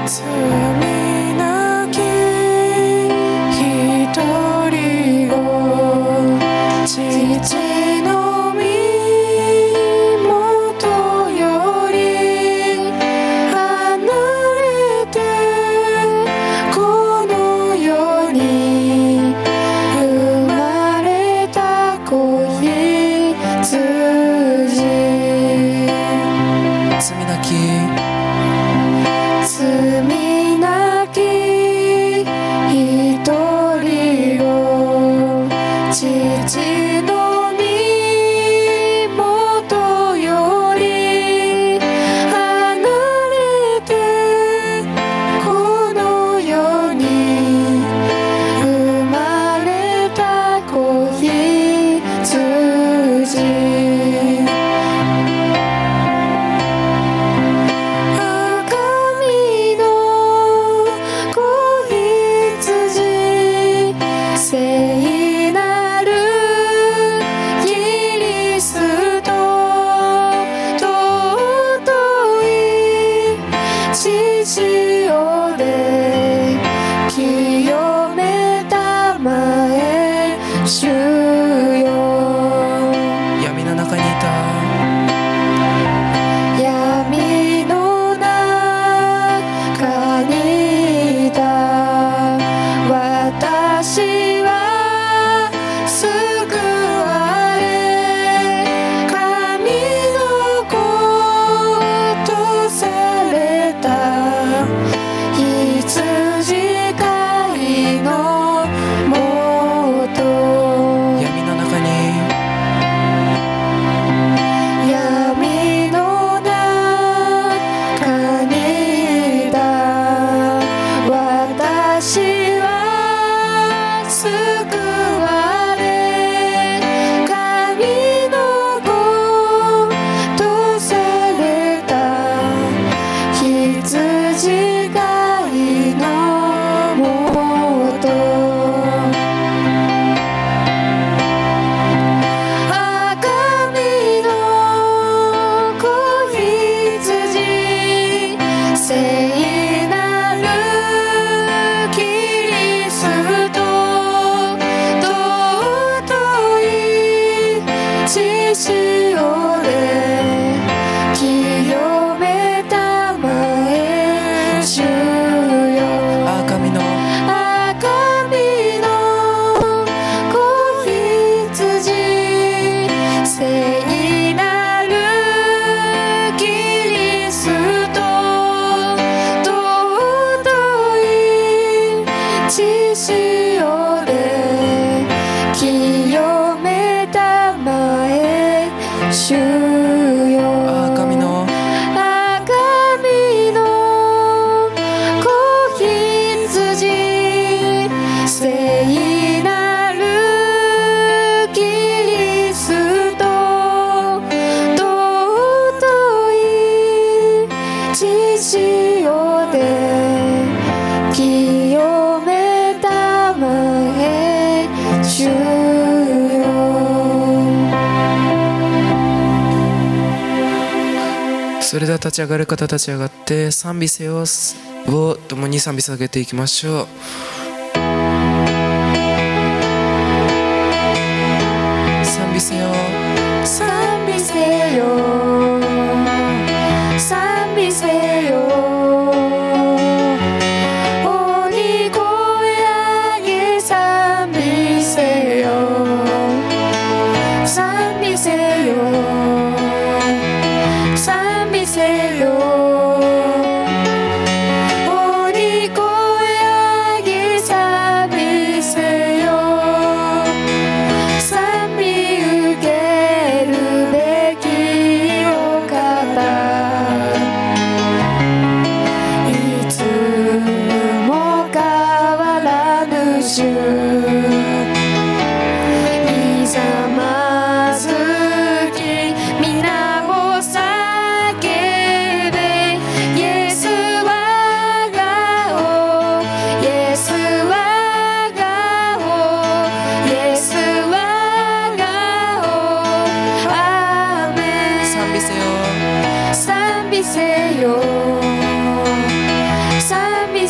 それでは立ち上がる方立ち上がって賛美せよを共に賛美捧げていきましょう。賛美せよ賛美せよ賛美せよ鬼声上げ賛美せよ賛美せよ賛美せよ鬼声上げ賛美せよ賛美受ける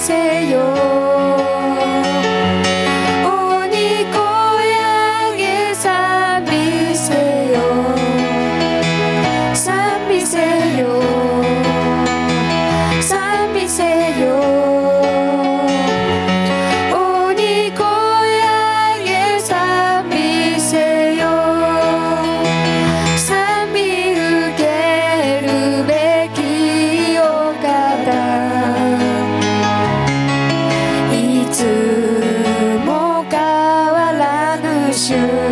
せよ。おにこやげ賛美せよ。賛美せよ。賛美せよ。おにこやげ賛美せよ。賛美受けるべきお方。いつも変わらぬ主。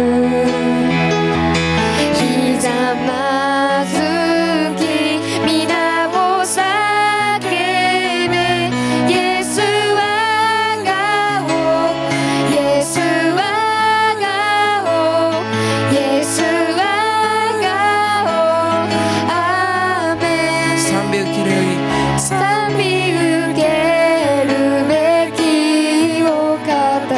ひざまずき皆を叫べ。イエスは我を、イエスは我を、イエスは我を。アーメン。 賛美受ける賛美受けるべきお方。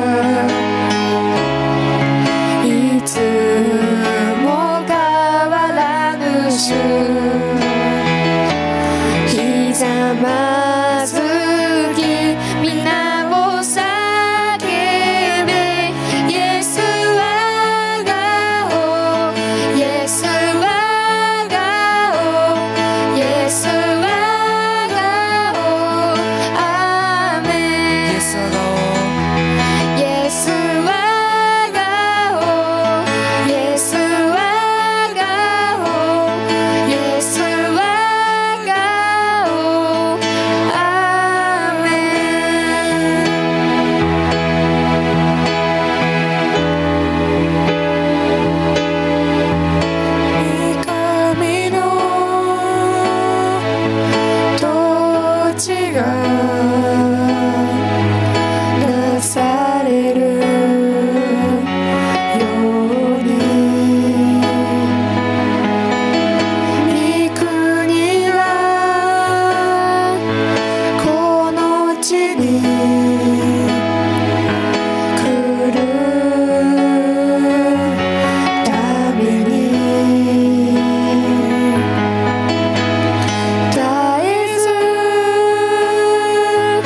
いつも変わらぬ主。ひざまずき皆を叫べ。イエスは我を、イエスは我を、イエスは我を。アーメン。 イエスは我イエスは我を、イエスは我を、イエスは我を。アーメン。神の統治がなされるように。御国はこの地に来るために。絶えず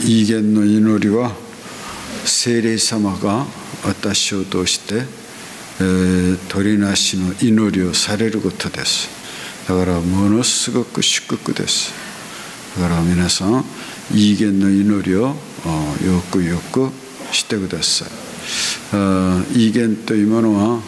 異言の祈りは聖霊様が私を通して、取りなしの祈りをされることです。だからものすごく祝福です。だから皆さん異言の祈りをよくよくしてください。異言というものは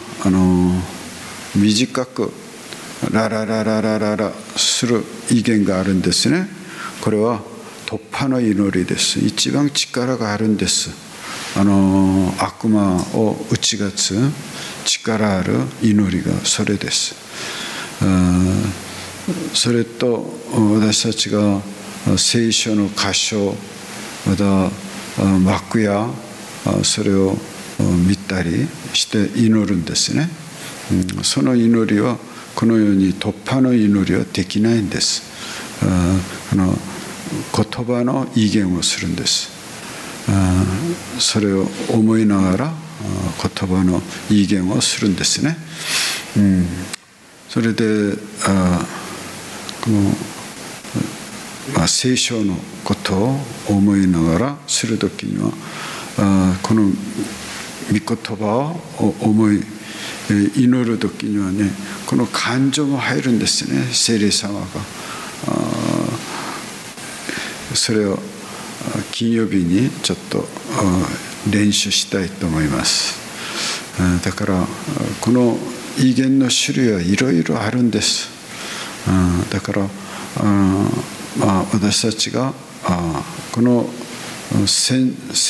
短くラララララララする異言があるんですね。これは突破の祈りです。一番力があるんです。悪魔を打ち勝つ力ある祈りがそれです。それと私たちが聖書の箇所また幕やそれを見たりして祈るんですね。その祈りはこのように突破の祈りはできないんです。言葉の異言をするんです。それを思いながら言葉の異言をするんですね。それでこの、聖書のことを思いながらするときにはこの御言葉を思い祈るときにはね、この感情も入るんですね。聖霊様がそれを金曜日にちょっと練習したいと思います。だからこの異言の種類はいろいろあるんです。だから私たちがこの戦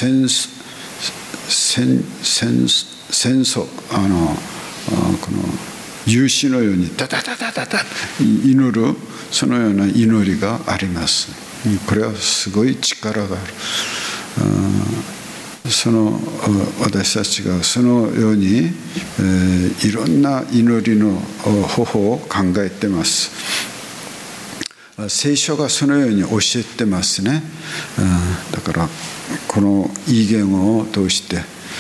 争この勇士のようにダダダダダダ祈るそのような祈りがあります。これはすごい力がある。私たちがそのように、いろんな祈りの方法を考えています。聖書がそのように教えてますね。だからこの異言を通して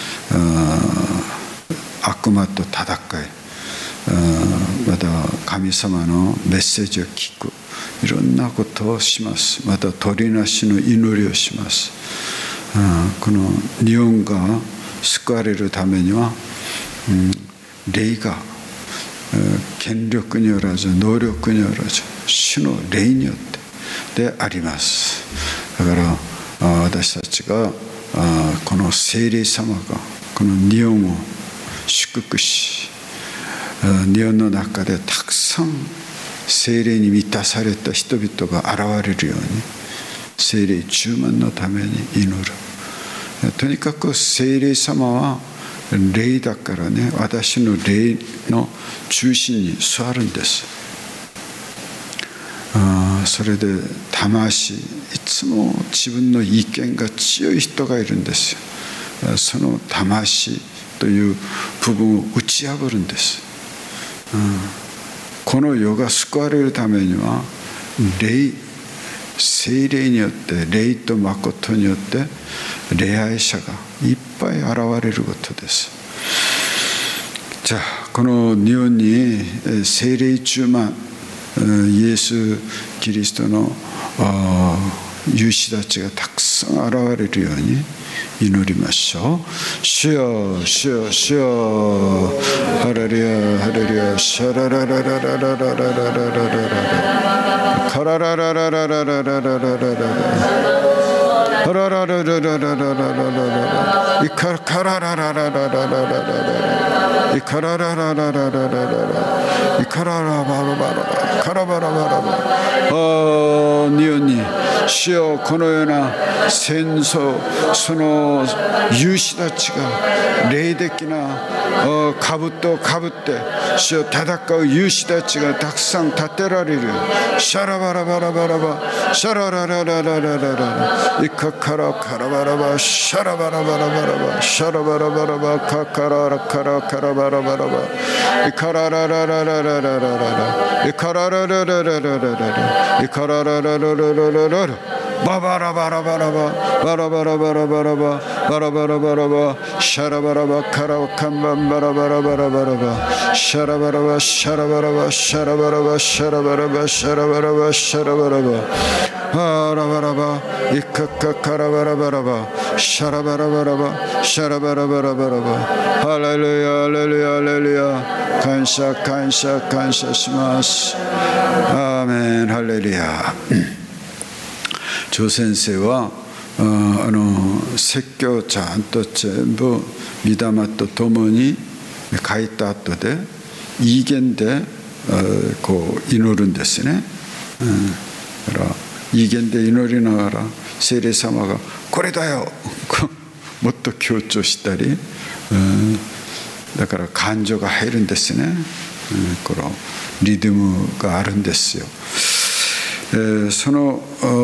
悪魔と戦い、また神様のメッセージを聞く、いろんなことをします。また取りなしの祈りをします。この日本が救われるためには、霊が権力によらず能力によらず主の霊によってであります。だから私たちがこの聖霊様がこの日本を祝福し、日本の中でたくさん聖霊に満たされた人々が現れるように聖霊充満のために祈る。とにかく聖霊様は霊だからね、私の霊の中心に座るんです。それで魂、いつも自分の意見が強い人がいるんですよ。その魂という部分を打ち破るんです。この世が救われるためには聖霊によって、霊と誠によって礼拝者がいっぱい現れることです。じゃあこの日本に聖霊充満、イエス・キリストの勇士たちがたくさん現れるように祈りましょう。主よ主よ主よ、ハレルヤハレルヤ、シャララララララララララララ、カララララララララララララ、カラララララララララララ、イカカラララララララララ、イカラララララララララ、イカララバラバラカラバラバラバラ。日本に主よ、このような戦争、その勇士たちが霊的な兜をかぶって主を戦う勇士たちがたくさん立てられる。シャラバラバラバラバ、シャララララララララ、イカカラカラバラバ、シャラバラバラバラバ、シャラバラバラバ、カカラカラカラバラバラバ、イカラララララララララ、イカララララララララ、イカララララララララ、ババラバラバラバ、バラバラバラバラバ、バラバラバラバ、シャラバラバカラカンバンバラバラバラバラバ、シャラバラバシャラバラバシャラバラバシャラバラバシャラバラバシャラバラバ。 ハラバラバイカカカラバラバラバシャラバラバラバシャラバラバラバラバハレルヤハレルヤハレルヤ感謝感謝感謝します。アーメンハレルヤ。張先生は説教をちゃんと全部御霊とともに書いた後で異言でこう祈るんですね。だから異言で祈りながら聖霊様がこれだよもっと強調したり、だから感情が入るんですね。このリズムがあるんですよ。その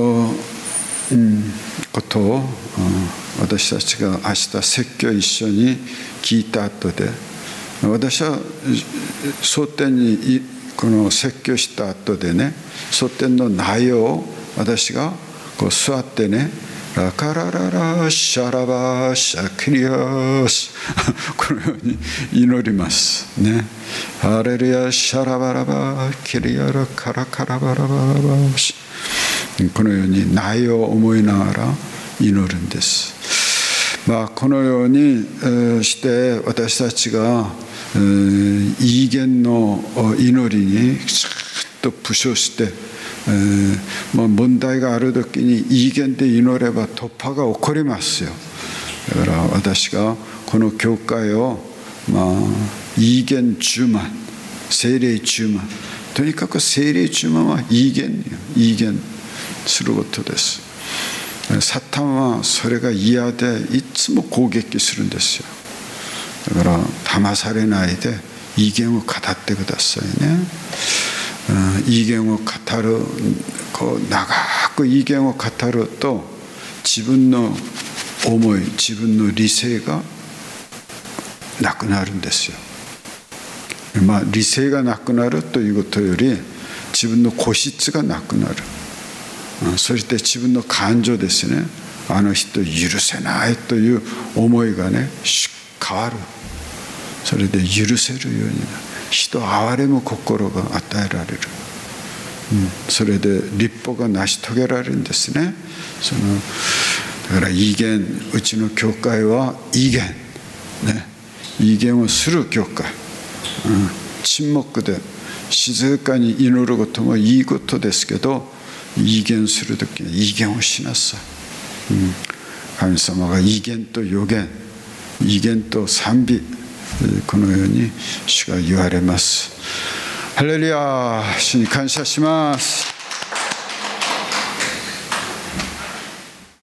ことを私たちが明日説教一緒に聞いた後で、私は蒼天にこの説教した後でね、蒼天の内容を私がこう座ってね、ラカラララシャラバシャキリアスこのように祈りますね。ハレルヤシャラバラバキリアラカラカラバラバラバシ、このように内容を思いながら祈るんです。このようにして私たちが異言の祈りにちゃんとプッシュして、問題がある時に異言で祈れば突破が起こりますよ。だから私がこの教会を異言10万聖霊10万、とにかく聖霊10万は異言することです。サタンはそれが嫌でいつも攻撃するんですよ。だから騙されないで異言を語ってくださいね。異言を語る、こう長く異言を語ると自分の思い、自分の理性がなくなるんですよ。理性がなくなるということより自分の個室がなくなる。そして自分の感情ですね、あの人許せないという思いがね変わる。それで許せるようになる。人憐れむ心が与えられる。それで立法が成し遂げられるんですね。だから異言、うちの教会は異言、異言をする教会、沈黙で静かに祈ることもいいことですけど、異言するときに異言をしなさい。神様が異言と予言、異言と賛美、このように主が言われます。ハレルヤ、主に感謝します。